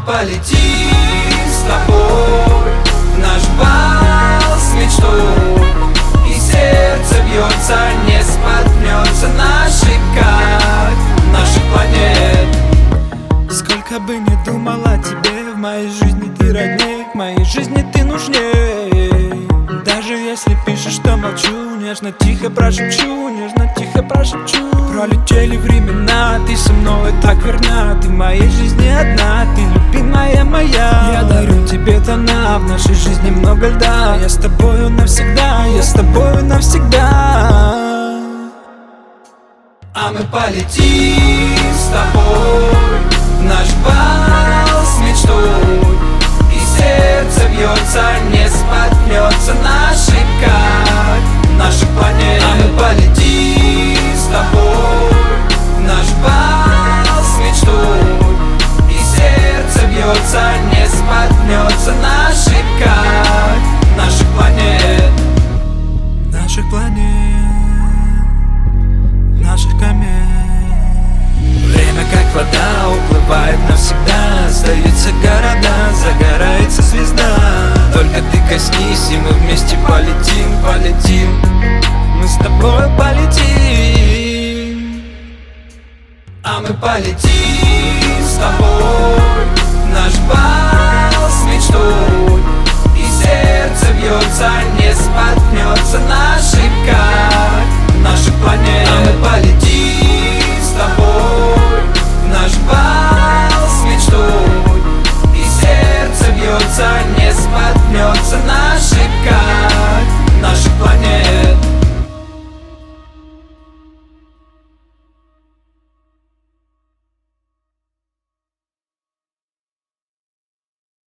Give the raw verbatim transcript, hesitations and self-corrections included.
полетим с тобой в наш бал с мечтой, и сердце бьется, не споткнется на шиках наших планет. Сколько бы ни думал о тебе, в моей жизни ты родней, в моей жизни ты нужней. Даже если пишешь, что молчу, нежно тихо прошепчу, нежно тихо прошепчу. Пролетели времена, ты со мной так верна, ты в моей жизни одна, ты любимая моя. Я дарю тебе тона, в нашей жизни много льда. Я с тобою навсегда, я с тобою навсегда. А мы полетим с тобой в наш бал с мечтой, и сердце бьется, не споткнется на шиках наших планет. А мы полетим с тобой в наш бал с мечтой, и сердце бьется, не споткнется на шиках наших планет. Наших планет, наших комет. Время как вода уплывает навсегда, остаются города, загорается звезда. Только ты коснись, и мы вместе полетим, полетим. Мы с тобой полетим. А мы полетим с тобой в наш бал